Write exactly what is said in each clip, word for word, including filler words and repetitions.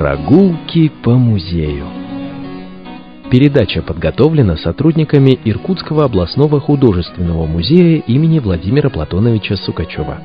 Прогулки по музею. Передача подготовлена сотрудниками Иркутского областного художественного музея имени Владимира Платоновича Сукачева.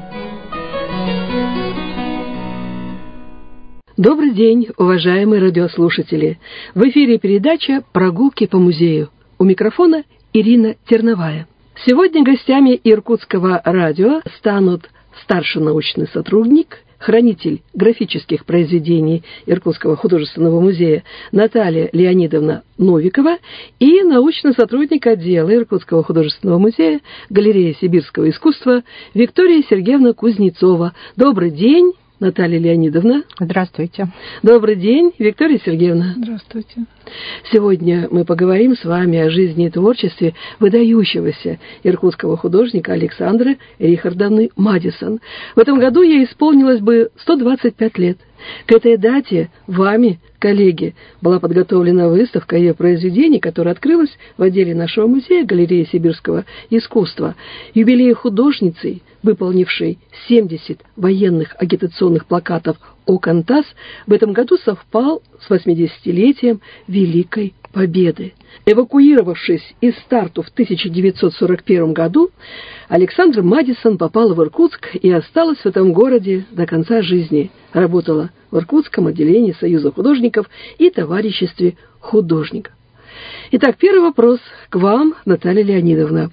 Добрый день, уважаемые радиослушатели! В эфире передача «Прогулки по музею». У микрофона Ирина Терновая. Сегодня гостями Иркутского радио станут старший научный сотрудник, хранитель графических произведений Иркутского художественного музея Наталья Леонидовна Новикова и научный сотрудник отдела Иркутского художественного музея галереи сибирского искусства Виктория Сергеевна Кузнецова. Добрый день, Наталья Леонидовна. Здравствуйте. Добрый день, Виктория Сергеевна. Здравствуйте. Сегодня мы поговорим с вами о жизни и творчестве выдающегося иркутского художника Александры Рихардовны Мадисон. В этом году ей исполнилось бы сто двадцать пять лет. К этой дате вами, коллеги, была подготовлена выставка ее произведений, которая открылась в отделе нашего музея галереи сибирского искусства. Юбилей художницы, выполнившей семьдесят военных агитационных плакатов «Окантас», в этом году совпал с восьмидесятилетием Великой Победы. Эвакуировавшись из Тарту в тысяча девятьсот сорок первом году, Александра Мадисон попала в Иркутск и осталась в этом городе до конца жизни. Работала в Иркутском отделении Союза художников и товариществе художников. Итак, первый вопрос к вам, Наталья Леонидовна.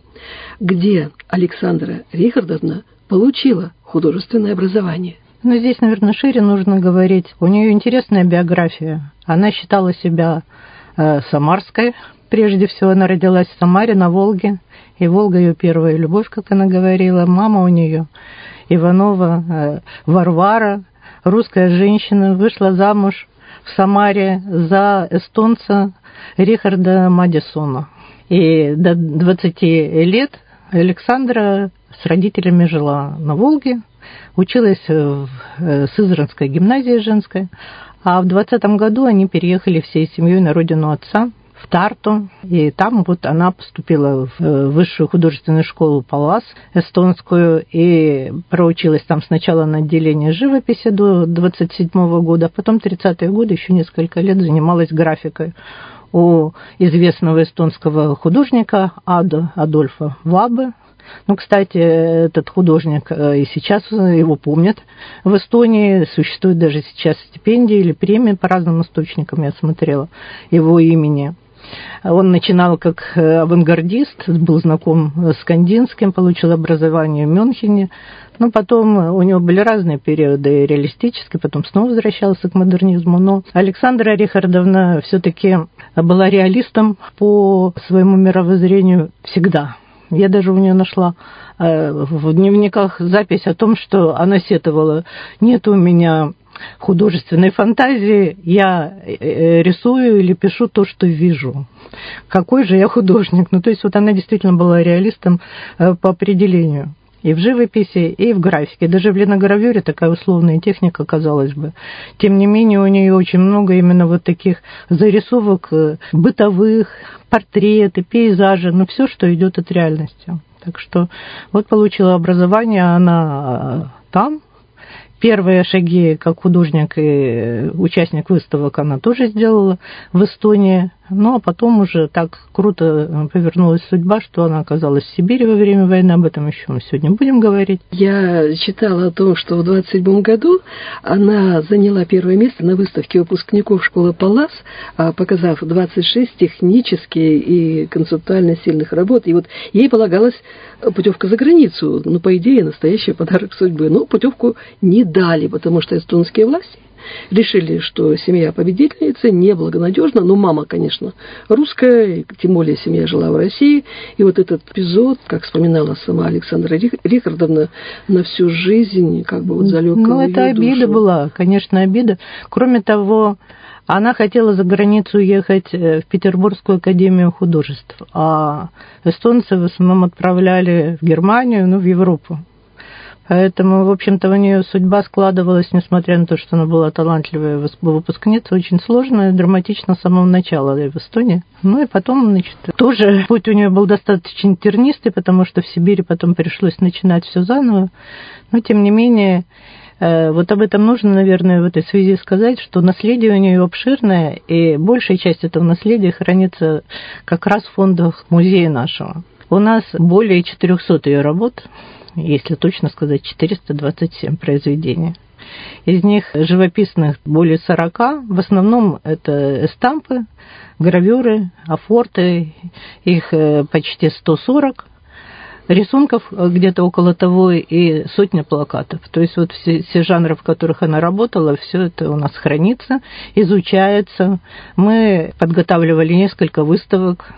Где Александра Рихардовна получила художественное образование? Ну, здесь, наверное, шире нужно говорить. У нее интересная биография. Она считала себя э, самарской. Прежде всего, она родилась в Самаре, на Волге. И Волга ее первая любовь, как она говорила. Мама у нее Иванова э, Варвара, русская женщина, вышла замуж в Самаре за эстонца Рихарда Мадисона. И до двадцати лет Александра с родителями жила на Волге, училась в Сызранской гимназии женской, а в двадцатом году они переехали всей семьей на родину отца, в Тарту, и там вот она поступила в высшую художественную школу Палас эстонскую и проучилась там сначала на отделении живописи до двадцать седьмого года, а потом тридцатые годы еще несколько лет занималась графикой у известного эстонского художника Ада Адольфа Вабе. Ну, кстати, этот художник и сейчас его помнят в Эстонии. Существует даже сейчас стипендия или премия по разным источникам, я смотрела, его имени. Он начинал как авангардист, был знаком с Кандинским, получил образование в Мюнхене. Но потом у него были разные периоды реалистические, потом снова возвращался к модернизму. Но Александра Рихардовна все-таки была реалистом по своему мировоззрению всегда. Я даже у нее нашла в дневниках запись о том, что она сетовала: нет у меня художественной фантазии, я рисую или пишу то, что вижу. Какой же я художник? Ну, то есть вот она действительно была реалистом по определению. И в живописи, и в графике. Даже в линогравюре такая условная техника, казалось бы. Тем не менее, у нее очень много именно вот таких зарисовок бытовых, портреты, пейзажи, ну, все, что идет от реальности. Так что вот получила образование она там. Первые шаги как художник и участник выставок она тоже сделала в Эстонии. Ну, а потом уже так круто повернулась судьба, что она оказалась в Сибири во время войны. Об этом еще мы сегодня будем говорить. Я читала о том, что в двадцать седьмом году она заняла первое место на выставке выпускников школы Палас, показав двадцать шесть технических и концептуально сильных работ. И вот ей полагалась путевка за границу. Ну, по идее, настоящий подарок судьбы. Но путевку не дали, потому что эстонские власти решили, что семья победительницы неблагонадежна. Но мама, конечно, русская, тем более семья жила в России. И вот этот эпизод, как вспоминала сама Александра Рихардовна, на всю жизнь как бы вот залег в ее душу. Ну, это обида была, конечно, обида. Кроме того, она хотела за границу ехать в Петербургскую академию художеств, а эстонцы в основном отправляли в Германию, ну, в Европу. Поэтому, в общем-то, у нее судьба складывалась, несмотря на то, что она была талантливая выпускница, очень сложная, драматично с самого начала в Эстонии. Ну и потом, значит, тоже путь у нее был достаточно тернистый, потому что в Сибири потом пришлось начинать все заново. Но, тем не менее, Вот об этом нужно, наверное, в этой связи сказать, что наследие у нее обширное, и большая часть этого наследия хранится как раз в фондах музея нашего. У нас более четырехсот ее работ, если точно сказать, четыреста двадцать семь произведений. Из них живописных более сорока, в основном это эстампы, гравюры, афорты, их почти сто сорок. Рисунков где-то около того и сотня плакатов. То есть вот все, все жанры, в которых она работала, все это у нас хранится, изучается. Мы подготавливали несколько выставок.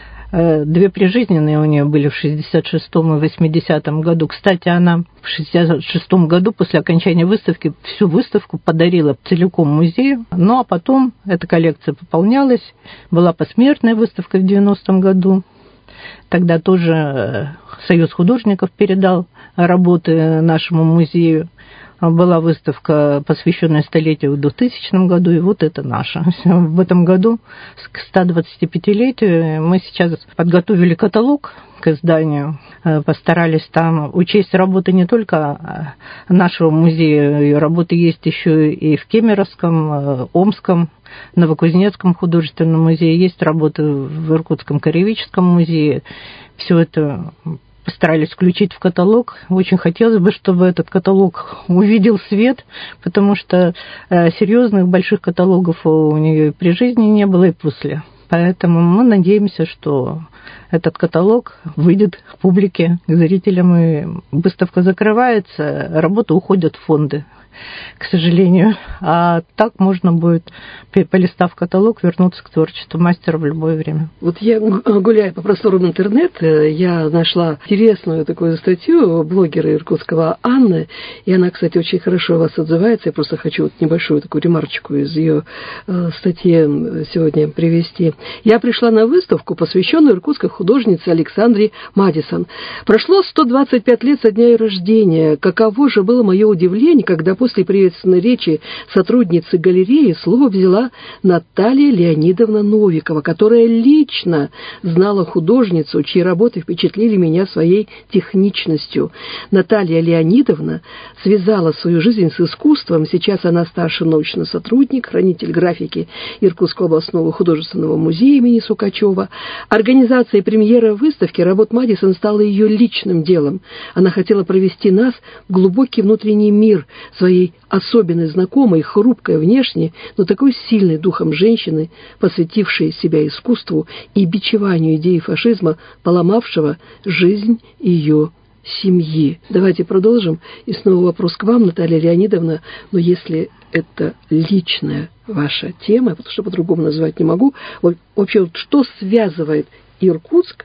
Две прижизненные у нее были в шестьдесят шестом и восьмидесятом году. Кстати, она в шестьдесят шестом году после окончания выставки всю выставку подарила целиком музею. Ну а потом эта коллекция пополнялась. Была посмертная выставка в девяностом году. Тогда тоже Союз художников передал работы нашему музею. Была выставка, посвященная столетию в двухтысячном году, и вот это наша. В этом году, к стодвадцатипятилетию, мы сейчас подготовили каталог к изданию, постарались там учесть работы не только нашего музея, ее работы есть еще и в Кемеровском, Омском, Новокузнецком художественном музее, есть работы в Иркутском краеведческом музее. Все это постарались включить в каталог. Очень хотелось бы, чтобы этот каталог увидел свет, потому что серьезных больших каталогов у нее и при жизни не было, и после. Поэтому мы надеемся, что этот каталог выйдет к публике, к зрителям, и выставка закрывается, работы уходят в фонды, к сожалению. А так можно будет, полистав каталог, вернуться к творчеству мастера в любое время. Вот я, гуляя по просторам интернета, я нашла интересную такую статью блогера иркутского Анны, и она, кстати, очень хорошо о вас отзывается. Я просто хочу вот небольшую такую ремарочку из ее статьи сегодня привести. Я пришла на выставку, посвященную иркутской художнице Александре Мадисон. Прошло сто двадцать пять лет со дня ее рождения. Каково же было мое удивление, когда после приветственной речи сотрудницы галереи слово взяла Наталья Леонидовна Новикова, которая лично знала художницу, чьи работы впечатлили меня своей техничностью. Наталья Леонидовна связала свою жизнь с искусством. Сейчас она старший научный сотрудник, хранитель графики Иркутского областного художественного музея имени Сукачева. Организация и премьера выставки работ Мадисон стала ее личным делом. Она хотела провести нас в глубокий внутренний мир своей особенной, знакомой, хрупкой внешне, но такой сильной духом женщины, посвятившей себя искусству и бичеванию идеи фашизма, поломавшего жизнь ее семьи. Давайте продолжим. И снова вопрос к вам, Наталья Леонидовна. Но если это личная ваша тема, потому что по-другому назвать не могу, вот, вообще, вот, что связывает Иркутск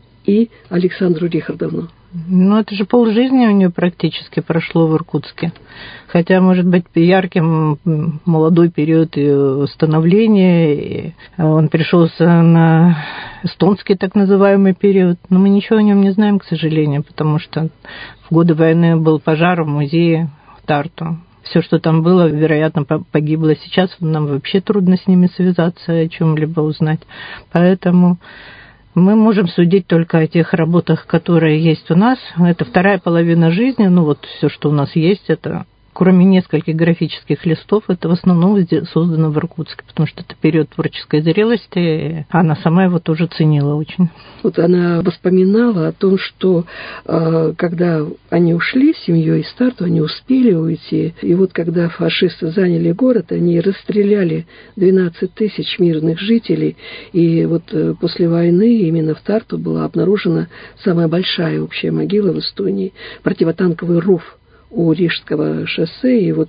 и Александру Рихардовну? Ну, это же полжизни у нее практически прошло в Иркутске. Хотя, может быть, ярким молодой период ее становления, и он пришелся на эстонский так называемый период. Но мы ничего о нем не знаем, к сожалению, потому что в годы войны был пожар в музее в Тарту. Все, что там было, вероятно, погибло. Сейчас нам вообще трудно с ними связаться, о чем-либо узнать. Поэтому мы можем судить только о тех работах, которые есть у нас. Это вторая половина жизни. Ну вот все, что у нас есть, это, кроме нескольких графических листов, это в основном создано в Иркутске, потому что это период творческой зрелости. Она сама его тоже ценила очень. Вот она вспоминала о том, что э, когда они ушли с семьей из Тарту, они успели уйти. И вот когда фашисты заняли город, они расстреляли двенадцать тысяч мирных жителей. И вот э, после войны именно в Тарту была обнаружена самая большая общая могила в Эстонии, противотанковый ров у Рижского шоссе. И вот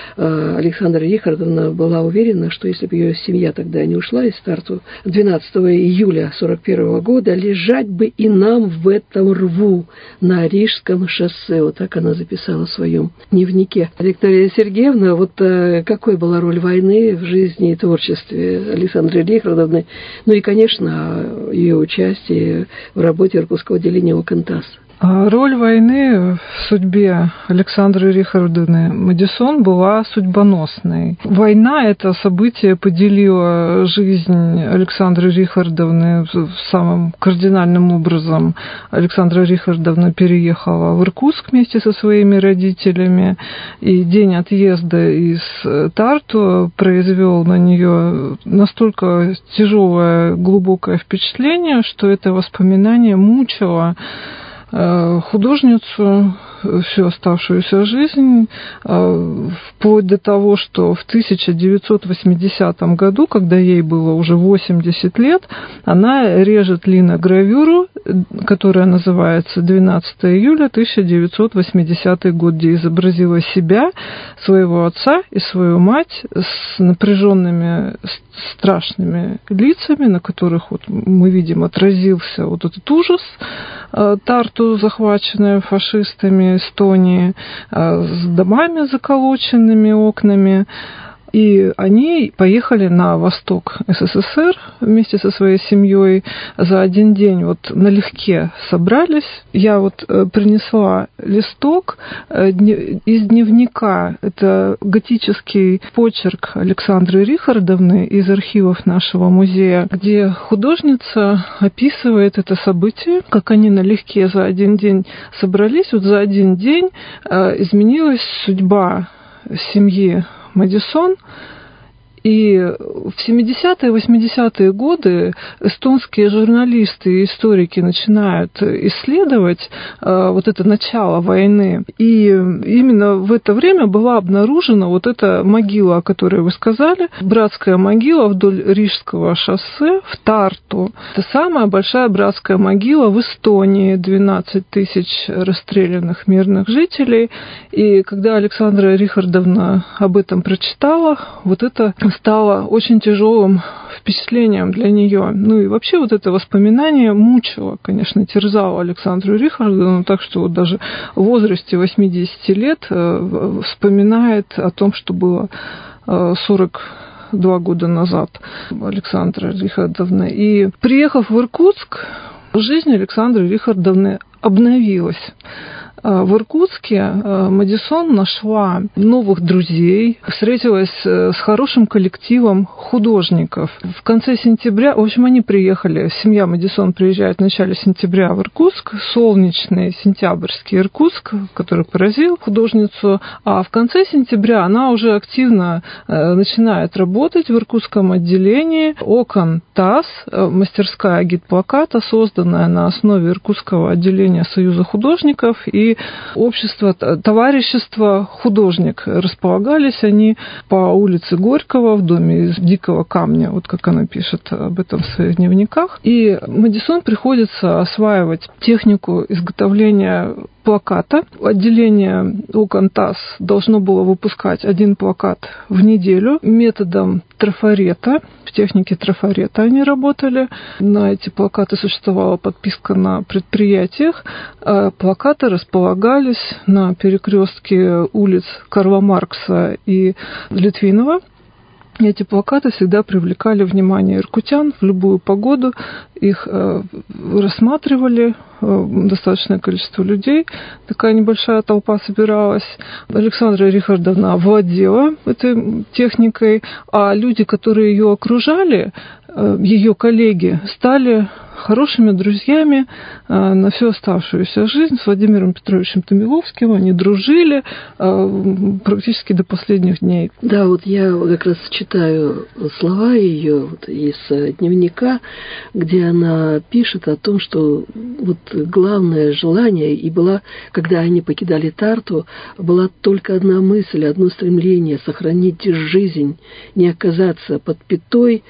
э, Александра Рихардовна была уверена, что если бы ее семья тогда не ушла из Тарту, двенадцатого июля сорок первого года лежать бы и нам в этом рву на Рижском шоссе. Вот так она записала в своем дневнике. Виктория Сергеевна, вот э, какой была роль войны в жизни и творчестве Александры Рихардовны? Ну и, конечно, ее участие в работе Иркутского отделения ОКНТАС. Роль войны в судьбе Александры Рихардовны Мадисон была судьбоносной. Война — это событие поделило жизнь Александры Рихардовны самым кардинальным образом. Александра Рихардовна переехала в Иркутск вместе со своими родителями, и день отъезда из Тарту произвел на нее настолько тяжелое, глубокое впечатление, что это воспоминание мучило художницу всю оставшуюся жизнь, вплоть до того, что в тысяча девятьсот восьмидесятом году, когда ей было уже восемьдесят лет, она режет линогравюру, которая называется «двенадцатого июля тысяча девятьсот восьмидесятого год», где изобразила себя, своего отца и свою мать с напряженными, страшными лицами, на которых вот мы видим отразился вот этот ужас Тарту, захваченная фашистами Эстонии, с домами заколоченными окнами. И они поехали на восток СССР вместе со своей семьей. За один день вот налегке собрались. Я вот принесла листок из дневника. Это готический почерк Александры Рихардовны из архивов нашего музея, где художница описывает это событие, как они налегке за один день собрались. Вот за один день изменилась судьба семьи Мадисон. И в семидесятые, восьмидесятые годы эстонские журналисты и историки начинают исследовать э, вот это начало войны. И именно в это время была обнаружена вот эта могила, о которой вы сказали, братская могила вдоль Рижского шоссе в Тарту. Это самая большая братская могила в Эстонии, двенадцать тысяч расстрелянных мирных жителей. И когда Александра Рихардовна об этом прочитала, вот это стало очень тяжелым впечатлением для нее. Ну и вообще вот это воспоминание мучило, конечно, терзало Александру Рихардовну, так что вот даже в возрасте восьмидесяти лет вспоминает о том, что было сорок два года назад Александра Рихардовна. И приехав в Иркутск, жизнь Александры Рихардовны обновилась. В Иркутске Мадисон нашла новых друзей, встретилась с хорошим коллективом художников. В конце сентября, в общем, они приехали, семья Мадисон приезжает в начале сентября в Иркутск, солнечный сентябрьский Иркутск, который поразил художницу, а в конце сентября она уже активно начинает работать в иркутском отделении «Окон ТАСС», мастерская гид-плаката, созданная на основе иркутского отделения Союза художников и общество, товарищество художник. Располагались они по улице Горького в доме из дикого камня, вот как она пишет об этом в своих дневниках. И Мадисон приходится осваивать технику изготовления плаката. Отделение «Окон ТАСС» должно было выпускать один плакат в неделю методом трафарета. В технике трафарета они работали. На эти плакаты существовала подписка на предприятиях. А плакаты располагались на перекрестке улиц Карла Маркса и Литвинова. Эти плакаты всегда привлекали внимание иркутян в любую погоду. Их э, рассматривали э, достаточное количество людей. Такая небольшая толпа собиралась. Александра Рихардовна овладела этой техникой, а люди, которые ее окружали, э, ее коллеги, стали хорошими друзьями э, на всю оставшуюся жизнь. С Владимиром Петровичем Томиловским они дружили э, практически до последних дней. Да, вот я как раз читаю слова ее вот, из дневника, где она пишет о том, что вот главное желание, и была, когда они покидали Тарту, была только одна мысль, одно стремление — сохранить жизнь, не оказаться под пятой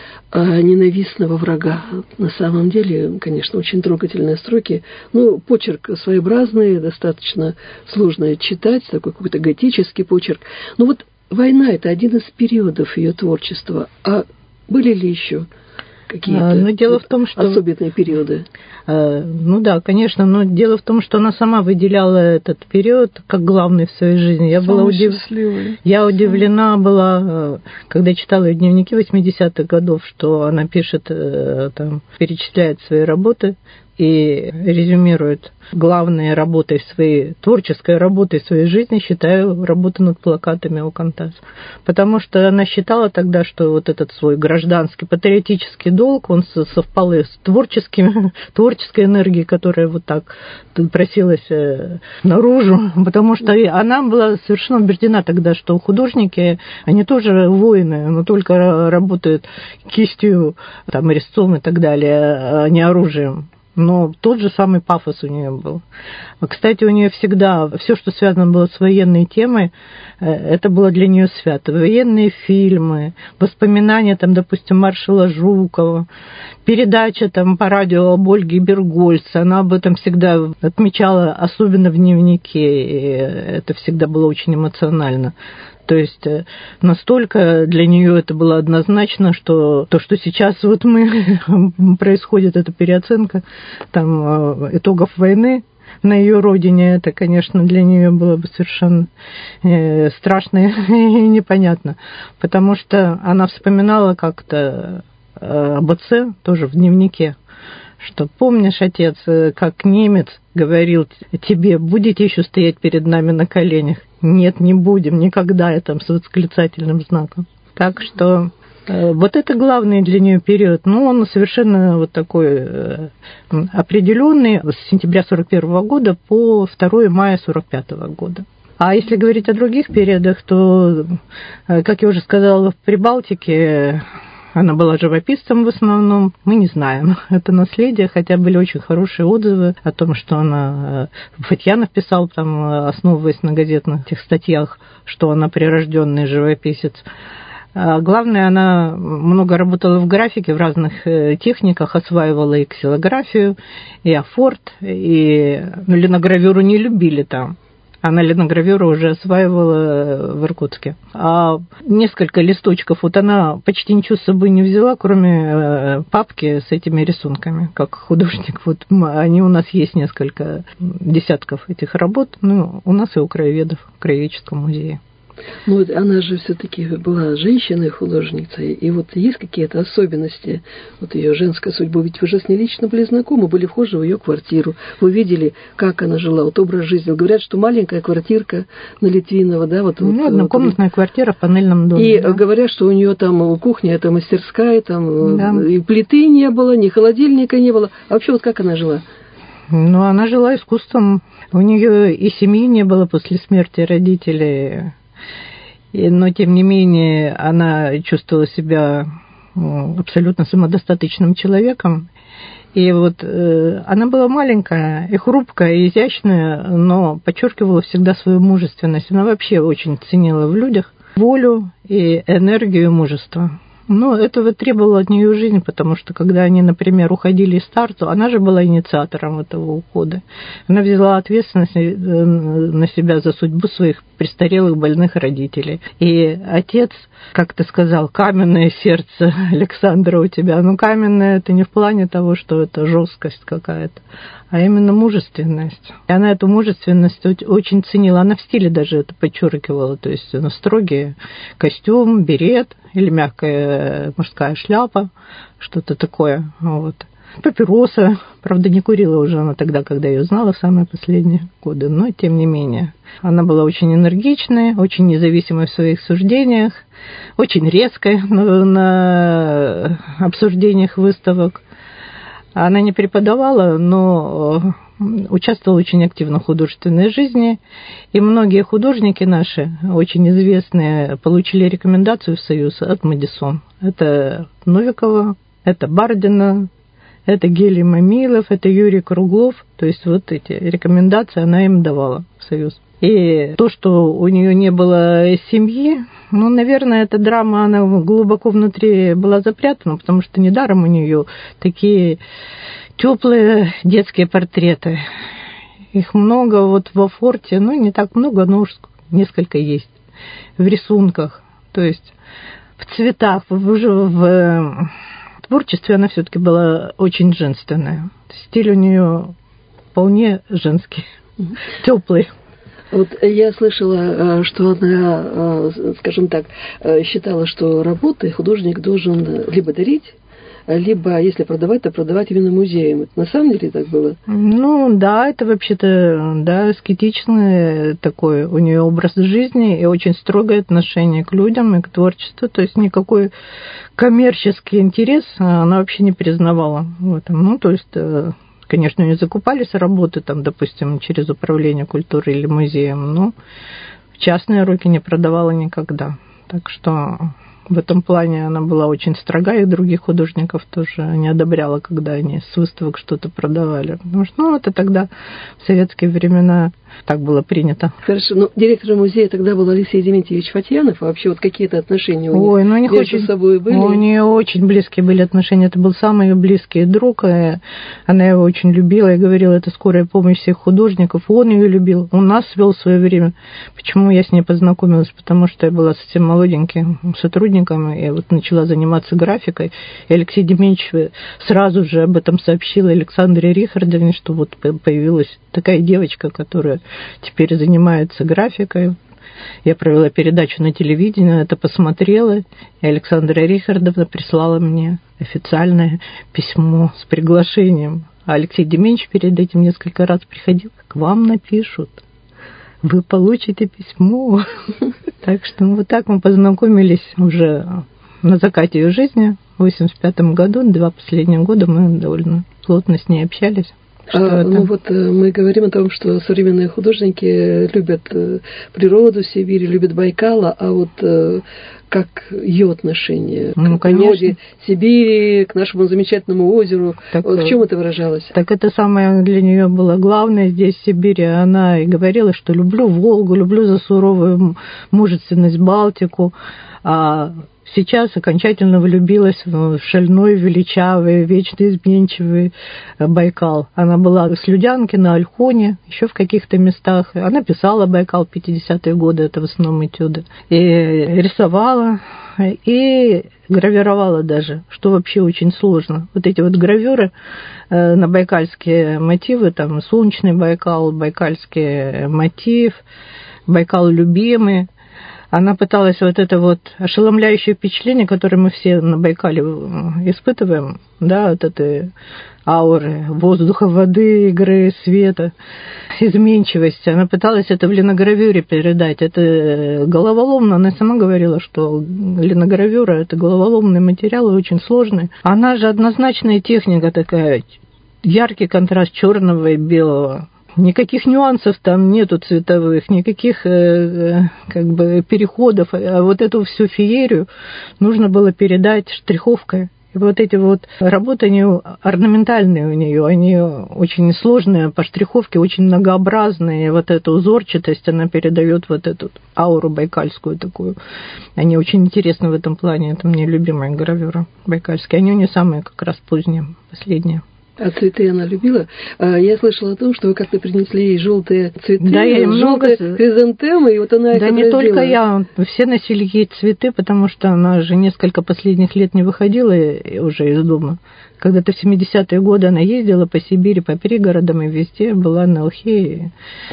ненавистного врага. На самом деле, конечно, очень трогательные строки. Ну, почерк своеобразный, достаточно сложно читать, такой какой-то готический почерк. Но вот война — это один из периодов ее творчества. А были ли еще какие-то но дело вот в том, что... особенные периоды? Ну да, конечно, но дело в том, что она сама выделяла этот период как главный в своей жизни. Я, была удив... Я удивлена была, когда читала ее дневники восьмидесятых годов, что она пишет, там, перечисляет свои работы. и резюмирует главной работой своей, творческой работой своей жизни, считаю, работу над плакатами у Кантас. Потому что она считала тогда, что вот этот свой гражданский, патриотический долг, он совпал и с творческим, творческой энергией, которая вот так просилась наружу, потому что она была совершенно убеждена тогда, что художники, они тоже воины, но только работают кистью, там, резцом и так далее, а не оружием. Но тот же самый пафос у нее был. Кстати, у нее всегда все, что связано было с военной темой, это было для нее свято. Военные фильмы, воспоминания, там, допустим, маршала Жукова, передача там, по радио об Ольге Бергольц, она об этом всегда отмечала, особенно в дневнике, и это всегда было очень эмоционально. То есть настолько для нее это было однозначно, что то, что сейчас вот мы происходит эта переоценка там, итогов войны на ее родине, это, конечно, для нее было бы совершенно страшно и непонятно, потому что она вспоминала как-то об отце тоже в дневнике, что помнишь, отец, как немец говорил тебе, будете еще стоять перед нами на коленях? Нет, не будем, никогда, я там с восклицательным знаком. Так что э, вот это главный для нее период. Ну, он совершенно вот такой э, определенный с сентября сорок первого года по второго мая сорок пятого года. А если говорить о других периодах, то, э, как я уже сказала, в Прибалтике она была живописцем в основном, мы не знаем это наследие, хотя были очень хорошие отзывы о том, что она... Фатьянов писал, там, основываясь на газетных этих статьях, что она прирожденный живописец. А главное, она много работала в графике, в разных техниках, осваивала и ксилографию, и афорт, и ну, линогравюру не любили там. Она линогравюру уже осваивала в Иркутске. А несколько листочков, вот она почти ничего с собой не взяла, кроме папки с этими рисунками, как художник. Вот они у нас есть несколько десятков этих работ, ну, у нас и у краеведов в Краеведческом музее. Ну, она же все-таки была женщиной-художницей, и вот есть какие-то особенности вот ее женской судьбы, ведь вы же с ней лично были знакомы, были вхожи в ее квартиру, вы видели, как она жила, вот образ жизни. Говорят, что маленькая квартирка на Литвинова, да, вот... Ну, вот, однокомнатная вот, квартира в панельном доме. И да. Говорят, что у нее там кухня, это мастерская, там да. И плиты не было, ни холодильника не было. А вообще вот как она жила? Ну, она жила искусством. У нее и семьи не было после смерти родителей. Но, тем не менее, она чувствовала себя абсолютно самодостаточным человеком. И вот э, она была маленькая и хрупкая, и изящная, но подчеркивала всегда свою мужественность. Она вообще очень ценила в людях волю и энергию, и мужество. Но этого требовала от нее жизнь, потому что, когда они, например, уходили из Тарту, она же была инициатором этого ухода. Она взяла ответственность на себя за судьбу своих престарелых больных родителей. И отец, как ты сказал, каменное сердце, Александра, у тебя. Ну, каменное это не в плане того, что это жесткость какая-то, а именно мужественность. И она эту мужественность очень ценила. Она в стиле даже это подчеркивала. То есть она строгий костюм, берет или мягкая мужская шляпа, что-то такое. Вот. Папироса. Правда, не курила уже она тогда, когда я ее знала в самые последние годы. Но, тем не менее, она была очень энергичной, очень независимой в своих суждениях, очень резкой на, на обсуждениях выставок. Она не преподавала, но участвовала очень активно в художественной жизни. И многие художники наши, очень известные, получили рекомендацию в Союз от Мадисон. Это Новикова, это Бардина, это Гелий Мамилов, это Юрий Круглов. То есть вот эти рекомендации она им давала в Союз. И то, что у нее не было семьи, ну, наверное, эта драма, она глубоко внутри была запрятана, потому что недаром у нее такие теплые детские портреты. Их много вот во форте, ну, не так много, но уж несколько есть. В рисунках, то есть в цветах, уже в творчестве она все-таки была очень женственная. Стиль у нее вполне женский, теплый. Вот я слышала, что она, скажем так, считала, что работы художник должен либо дарить, либо, если продавать, то продавать именно музеям. Это на самом деле так было? Ну, да, это вообще-то, да, аскетичный такой у нее образ жизни и очень строгое отношение к людям и к творчеству. То есть никакой коммерческий интерес она вообще не признавала в этом. Ну, то есть, конечно, не закупались работы, там, допустим, через управление культуры или музеем, но в частные руки не продавала никогда. Так что в этом плане она была очень строга, и других художников тоже не одобряла, когда они с выставок что-то продавали. Потому что, ну, это тогда, в советские времена, так было принято. Хорошо, но директором музея тогда был Алексей Дементьевич Фатьянов, а вообще вот какие-то отношения у них Ой, ну, у них между очень, собой были? У нее очень близкие были отношения, это был самый ее близкий друг, и она его очень любила и говорила, это скорая помощь всех художников, он ее любил, он нас вел в свое время. Почему я с ней познакомилась? Потому что я была совсем молоденьким сотрудником, и вот начала заниматься графикой, и Алексей Дементьевич сразу же об этом сообщил Александре Рихардовне, что вот появилась такая девочка, которая теперь занимается графикой. Я провела передачу на телевидении, это посмотрела, и Александра Рихардовна прислала мне официальное письмо с приглашением. А Алексей Дементьевич перед этим несколько раз приходил, к вам напишут, вы получите письмо. Так что вот так мы познакомились уже на закате ее жизни в восемьдесят пятом году, два последних года мы довольно плотно с ней общались. А, ну вот мы говорим о том, что современные художники любят природу Сибири, любят Байкала, а вот как ее отношение ну, к природе Сибири, к нашему замечательному озеру, так, вот в чем это выражалось? Так это самое для нее было главное здесь, в Сибири. Она и говорила, что люблю Волгу, люблю за суровую мужественность Балтику, а сейчас окончательно влюбилась в шальной, величавый, вечно изменчивый Байкал. Она была с Людянки на Ольхоне, еще в каких-то местах. Она писала Байкал в пятидесятые годы, это в основном этюды. И рисовала, и гравировала даже, что вообще очень сложно. Вот эти вот гравюры на байкальские мотивы, там солнечный Байкал, байкальский мотив, Байкал любимый. Она пыталась вот это вот ошеломляющее впечатление, которое мы все на Байкале испытываем, да, вот этой ауры воздуха, воды, игры, света, изменчивости. Она пыталась это в линогравюре передать. Это головоломно. Она сама говорила, что линогравюра – это головоломный материал и очень сложный. Она же однозначная техника такая, яркий контраст черного и белого. Никаких нюансов там нету цветовых, никаких как бы переходов. А вот эту всю феерию нужно было передать штриховкой. И вот эти вот работы, они орнаментальные у нее, они очень сложные по штриховке, очень многообразные. И вот эту узорчатость она передает вот эту ауру байкальскую такую. Они очень интересны в этом плане. Это мне любимые гравюры байкальские. Они у нее самые как раз поздние, последние. А цветы она любила? Я слышала о том, что вы как-то принесли ей желтые цветы, да, я желтые много... хризантемы, и вот она их Да отразила. не только я, все носили ей цветы, потому что она же несколько последних лет не выходила уже из дома. Когда-то в семидесятые годы она ездила по Сибири, по пригородам, и везде была на Алхе,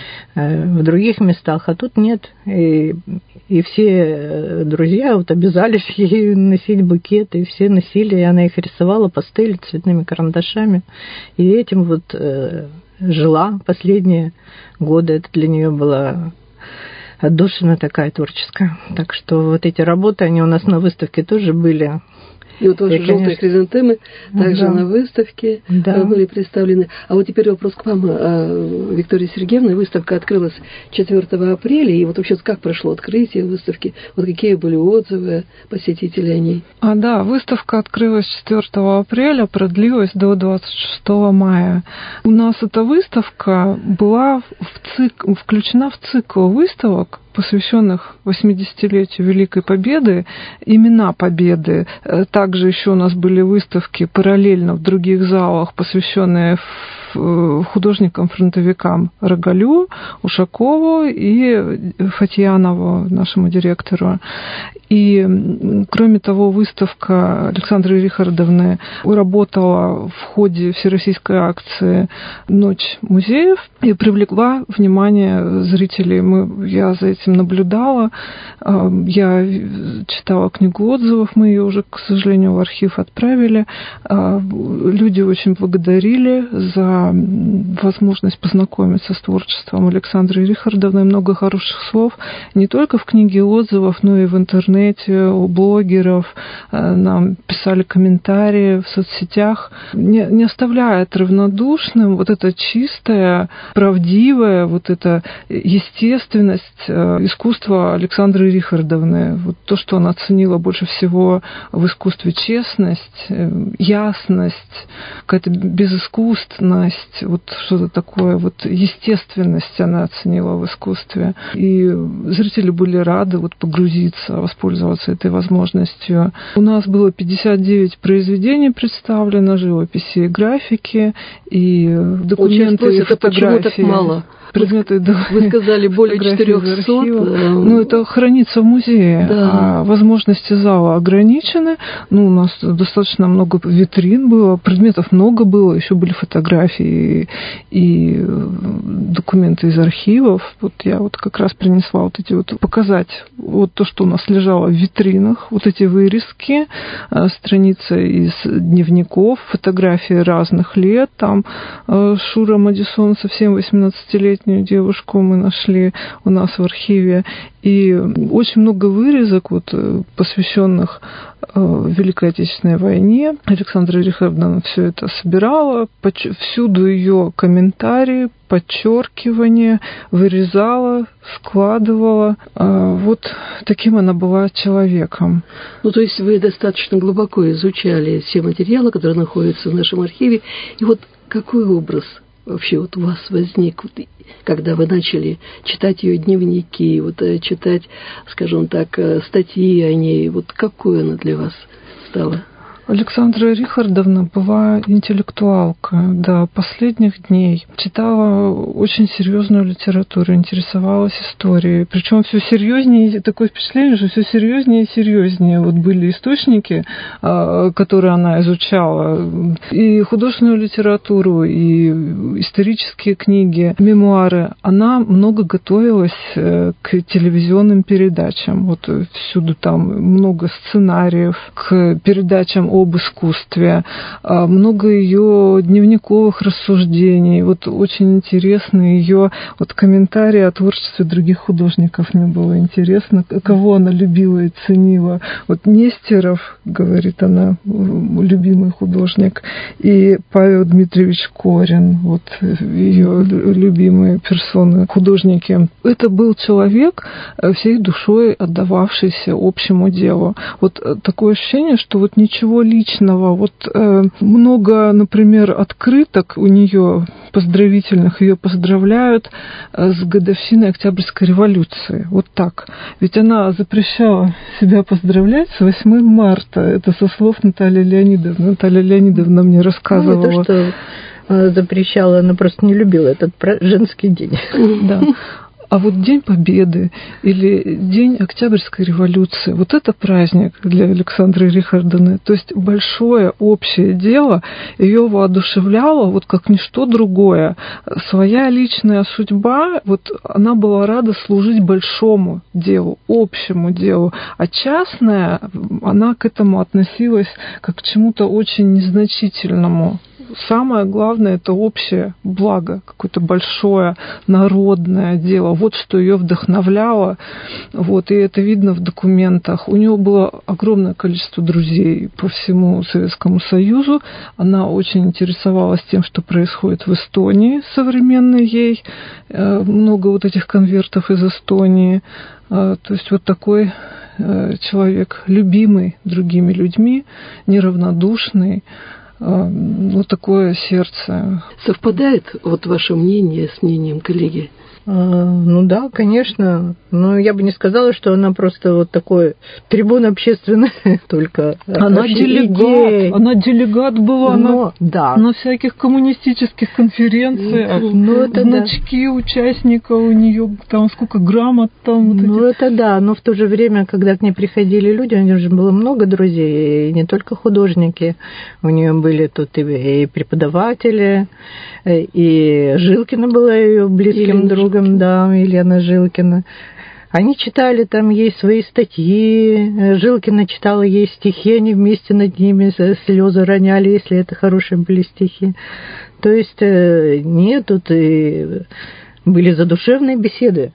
в других местах, а тут нет. И, и все друзья вот обязались ей носить букеты, и все носили, и она их рисовала пастель цветными карандашами. И этим вот э, жила последние годы. Это для нее была отдушина такая творческая. Так что вот эти работы, они у нас на выставке тоже были. И вот тоже и, желтые конечно... хризантемы также да. на выставке да. были представлены. А вот теперь вопрос к вам, Виктория Сергеевна. Выставка открылась четвёртого апреля. И вот вообще как прошло открытие выставки? Вот какие были отзывы посетителей о ней? А, да, выставка открылась четвёртого апреля, продлилась до двадцать шестого мая. У нас эта выставка была в цик... включена в цикл выставок, посвященных восьмидесятилетию Великой Победы, имена Победы. Также еще у нас были выставки параллельно в других залах, посвященные художникам-фронтовикам Рогалю, Ушакову и Фатьянову, нашему директору. И, кроме того, выставка Александры Рихардовны работала в ходе всероссийской акции «Ночь музеев» и привлекла внимание зрителей. Мы, я за этим наблюдала. Я читала книгу отзывов, мы ее уже, к сожалению, в архив отправили. Люди очень благодарили за возможность познакомиться с творчеством Александры Рихардовны. Много хороших слов не только в книге отзывов, но и в интернете, у блогеров. Нам писали комментарии в соцсетях. Не, не оставляет равнодушным вот эта чистая, правдивая, вот эта естественность искусства Александры Рихардовны. Вот то, что она ценила больше всего в искусстве: честность, ясность, какая-то безыскусственность, вот что-то такое, вот естественность она оценила в искусстве. И зрители были рады вот погрузиться, воспользоваться этой возможностью. У нас было пятьдесят девять произведений представлено, живописи и графики, и документы, и фотографии. Почему так мало? Предметы, да, вы сказали, более четырехсот. Ну, это хранится в музее. Да. А возможности зала ограничены. Ну, у нас достаточно много витрин было, предметов много было, еще были фотографии и документы из архивов. Вот я вот как раз принесла вот эти вот, показать вот то, что у нас лежало в витринах, вот эти вырезки, страницы из дневников, фотографии разных лет. Там Шура Мадисон, совсем восемнадцатилетняя девушку мы нашли у нас в архиве. И очень много вырезок, вот, посвященных Великой Отечественной войне. Александра Рихардовна все это собирала, всюду ее комментарии, подчеркивания, вырезала, складывала. Вот таким она была человеком. Ну, то есть вы достаточно глубоко изучали все материалы, которые находятся в нашем архиве. И вот какой образ вообще вот у вас возник, вот, когда вы начали читать ее дневники, вот, читать, скажем так, статьи о ней, вот какой она для вас стала? Александра Рихардовна была интеллектуалка до последних дней. Читала очень серьезную литературу, интересовалась историей. Причем все серьезнее, такое впечатление, что все серьезнее и серьезнее. Вот были источники, которые она изучала, и художественную литературу, и исторические книги, мемуары. Она много готовилась к телевизионным передачам. Вот всюду там много сценариев к передачам об искусстве, много ее дневниковых рассуждений. Вот очень интересны ее вот комментарии о творчестве других художников. Мне было интересно, кого она любила и ценила. Вот Нестеров, говорит она, любимый художник, и Павел Дмитриевич Корин, вот ее любимые персоны, художники. Это был человек, всей душой отдававшийся общему делу. Вот такое ощущение, что вот ничего личного. Вот э, много, например, открыток у нее поздравительных, ее поздравляют э, с годовщиной Октябрьской революции. Вот так. Ведь она запрещала себя поздравлять с восьмым марта. Это со слов Натальи Леонидовны. Наталья Леонидовна мне рассказывала. Ну, то, что запрещала, она просто не любила этот женский день. Да. А вот День Победы или День Октябрьской революции, вот это праздник для Александры Рихардовны. То есть большое общее дело ее воодушевляло, вот как ничто другое. Своя личная судьба, вот она была рада служить большому делу, общему делу. А частная, она к этому относилась как к чему-то очень незначительному. Самое главное – это общее благо, какое-то большое народное дело. Вот что ее вдохновляло. Вот, и это видно в документах. У нее было огромное количество друзей по всему Советскому Союзу. Она очень интересовалась тем, что происходит в Эстонии современной ей. Много вот этих конвертов из Эстонии. То есть вот такой человек, любимый другими людьми, неравнодушный. вот такое сердце. Совпадает вот ваше мнение с мнением коллеги? Ну да, конечно. Но я бы не сказала, что она просто вот такой трибун общественный, только она делегат, идеи. Она делегат была Но, на, да. на всяких коммунистических конференциях. Ну, значки да. участников у нее, там сколько грамот там. Вот ну эти. Это да, но в то же время, когда к ней приходили люди, у нее же было много друзей, и не только художники. У нее были тут и преподаватели, и Жилкина была ее близким Елена другом. Да, Елена Жилкина. Они читали там ей свои статьи, Жилкина читала ей стихи, они вместе над ними слезы роняли, если это хорошие были стихи. То есть нет, тут и были задушевные беседы,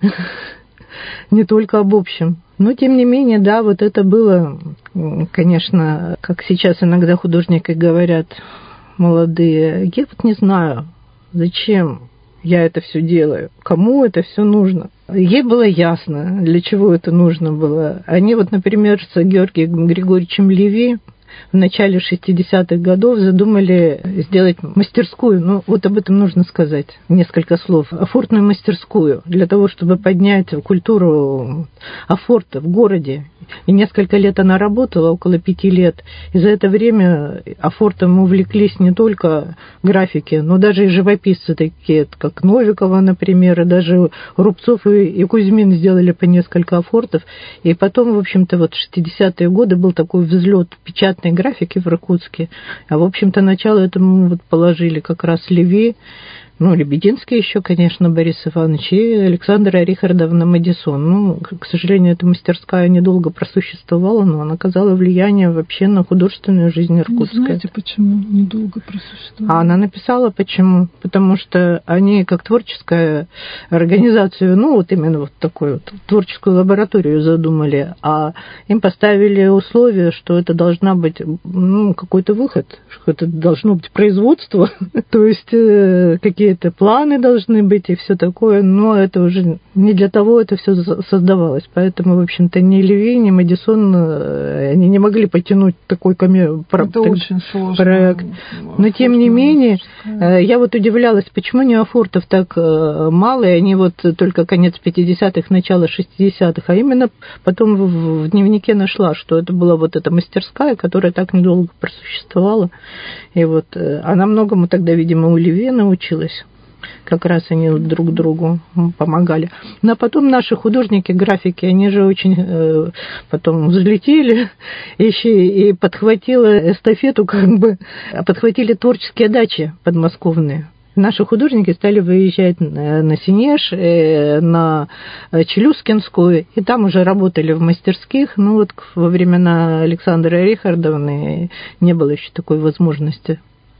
не только об общем. Но, тем не менее, да, вот это было, конечно, как сейчас иногда художники говорят, молодые, я вот не знаю, зачем я это все делаю, кому это все нужно. Ей было ясно, для чего это нужно было. Они вот, например, с Георгием Григорьевичем Леви в начале шестидесятых годов задумали сделать мастерскую. Ну, вот об этом нужно сказать несколько слов. Афортную мастерскую для того, чтобы поднять культуру афорта в городе. И несколько лет она работала, около пяти лет. И за это время афортом увлеклись не только графики, но даже и живописцы такие, как Новикова, например, и даже Рубцов и, и Кузьмин сделали по несколько афортов. И потом, в общем-то, вот в шестидесятые годы был такой взлет печатной графики в Иркутске. А, в общем-то, начало этому вот положили как раз Леви, ну, Лебединский еще, конечно, Борис Иванович, и Александра Рихардовна Мадисон. Ну, к сожалению, эта мастерская недолго просуществовала, но она оказала влияние вообще на художественную жизнь Иркутска. Не знаете, почему недолго просуществовала? А она написала, почему. Потому что они, как творческая организацию, ну, вот именно вот такую вот творческую лабораторию задумали, а им поставили условие, что это должна быть, ну, какой-то выход, что это должно быть производство, то есть какие это планы должны быть и все такое, но это уже не для того это все создавалось. Поэтому, в общем-то, ни Леви, ни Мадисон, они не могли потянуть такой комер... это очень сложно. проект. Но, тем не менее, я вот удивлялась, почему неофортов так мало, и они вот только конец пятидесятых, начало шестидесятых, а именно потом в дневнике нашла, что это была вот эта мастерская, которая так недолго просуществовала. И вот она многому тогда, видимо, у Леви научилась. Как раз они друг другу помогали. Но потом наши художники, графики, они же очень э, потом взлетели, еще и подхватила эстафету, как бы, подхватили творческие дачи подмосковные. Наши художники стали выезжать на Сенеж, на Челюскинскую, и там уже работали в мастерских. Ну вот во времена Александры Рихардовны не было еще такой возможности.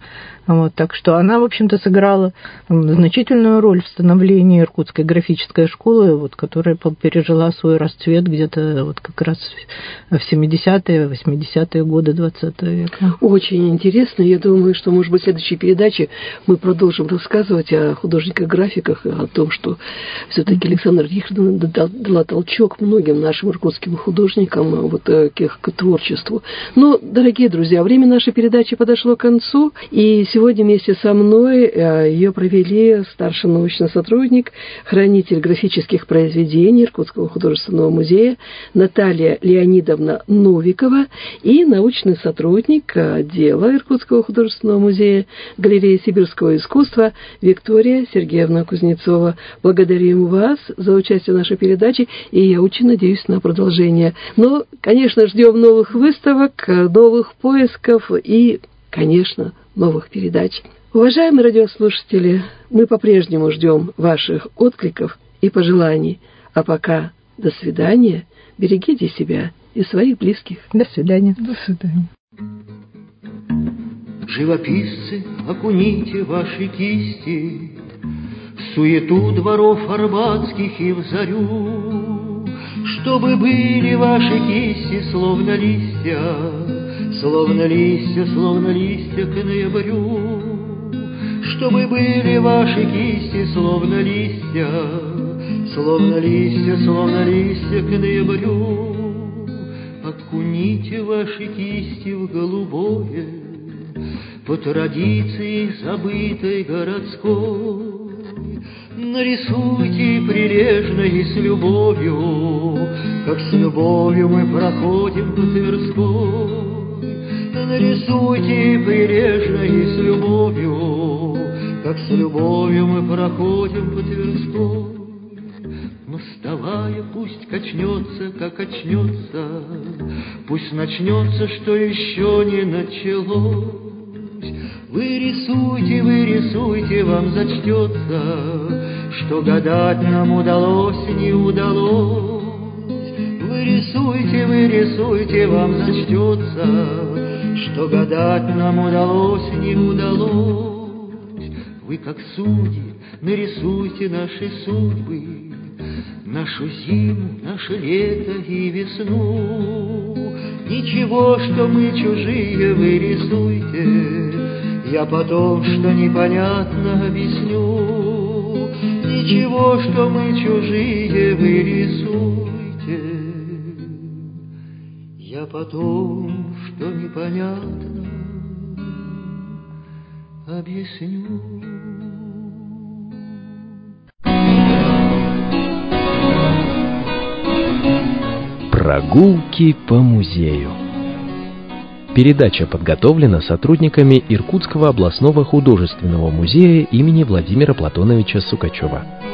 Вот, так что она, в общем-то, сыграла значительную роль в становлении Иркутской графической школы, вот, которая пережила свой расцвет где-то вот как раз в семидесятые, восьмидесятые годы двадцатого века. Очень интересно. Я думаю, что, может быть, в следующей передаче мы продолжим рассказывать о художниках-графиках, о том, что все-таки Александра Рихардовна дала толчок многим нашим иркутским художникам вот, к творчеству. Но, дорогие друзья, время нашей передачи подошло к концу, и сегодня вместе со мной ее провели старший научный сотрудник, хранитель графических произведений Иркутского художественного музея Наталья Леонидовна Новикова и научный сотрудник отдела Иркутского художественного музея галереи сибирского искусства Виктория Сергеевна Кузнецова. Благодарим вас за участие в нашей передаче, и я очень надеюсь на продолжение. Но, конечно, ждем новых выставок, новых поисков и, конечно, новых передач. Уважаемые радиослушатели, мы по-прежнему ждем ваших откликов и пожеланий. А пока до свидания, берегите себя и своих близких. До свидания. До свидания. Живописцы, окуните ваши кисти в суету дворов арбатских и в зарю, чтобы были ваши кисти словно листья, словно листья, словно листья к ноябрю, чтобы были ваши кисти, словно листья, словно листья, словно листья к ноябрю. Окуните ваши кисти в голубое, по традиции забытой городской. Нарисуйте прилежно и с любовью, как с любовью мы проходим по Тверской. Нарисуйте прилежно и с любовью, как с любовью мы проходим по Тверской. Мостовая пусть качнется, как очнется, пусть начнется, что еще не началось. Вы рисуйте, вы рисуйте, вам зачтется, что гадать нам удалось, не удалось. Вы рисуйте, вы рисуйте, вам зачтется, что гадать нам удалось, не удалось. Вы, как судьи, нарисуйте наши судьбы, нашу зиму, наше лето и весну. Ничего, что мы чужие, вы рисуйте, я потом, что непонятно, объясню. Ничего, что мы чужие, вы рисуйте, я потом, что непонятно, объясню. Прогулки по музею. Передача подготовлена сотрудниками Иркутского областного художественного музея имени Владимира Платоновича Сукачева.